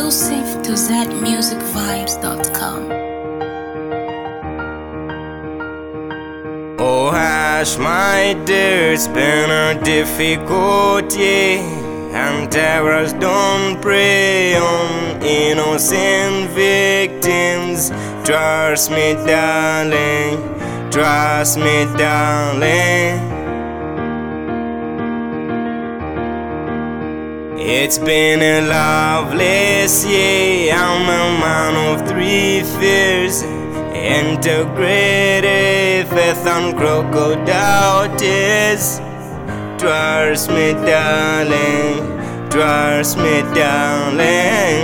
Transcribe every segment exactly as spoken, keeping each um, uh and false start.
exclusive to z music vibes dot com. Oh hush, my dear, it's been a difficult year, and terrors don't prey on innocent victims. Trust me, darling, trust me, darling. It's been a loveless year. I'm a man of three fears: integrity, faith, and crocodile tears. Trust me, darling, trust me, darling.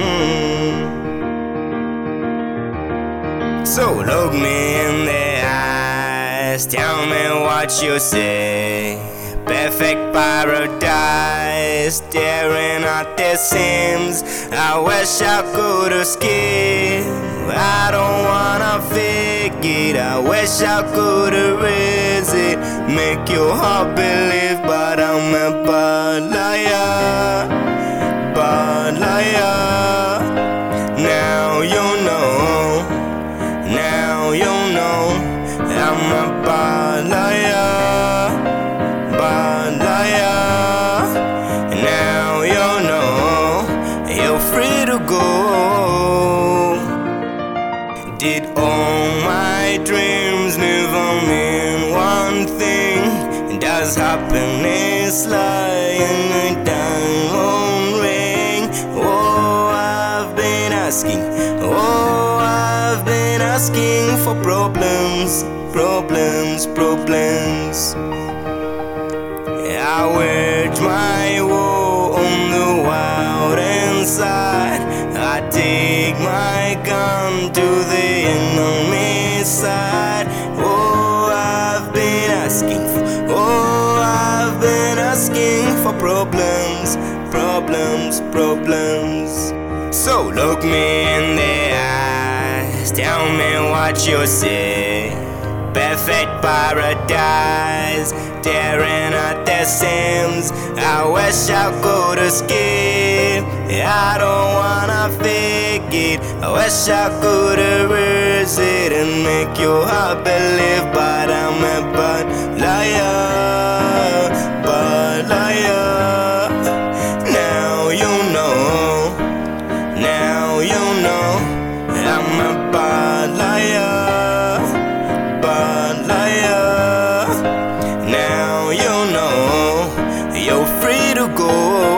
So look me in the eyes, tell me what you say. Perfect paradise, staring at the seams. I wish I could escape. I don't wanna fake it. I wish I could erase it, make your heart believe, but I'm a bad liar, bad liar. Now you know, now you know, I'm a bad liar, bad liar. Now you know, you're free to go. Did all my dreams never mean one thing? Does happiness lie in a diamond ring? Oh, I've been asking, oh, I've been asking for problems, problems, problems. I wage my war on the wild inside. I take my gun to the enemy side. Oh, I've been asking for, oh, I've been asking for problems, problems, problems. So look me in the eyes, tell me what you see. Perfect paradise, tearing at the seams. I wish I could escape. I don't wanna fake it. I wish I could erase it and make your heart believe, but I'm a bad liar, bad liar. Now you know, now you know, I'm a bad liar, bad liar. Now you know, you're free to go.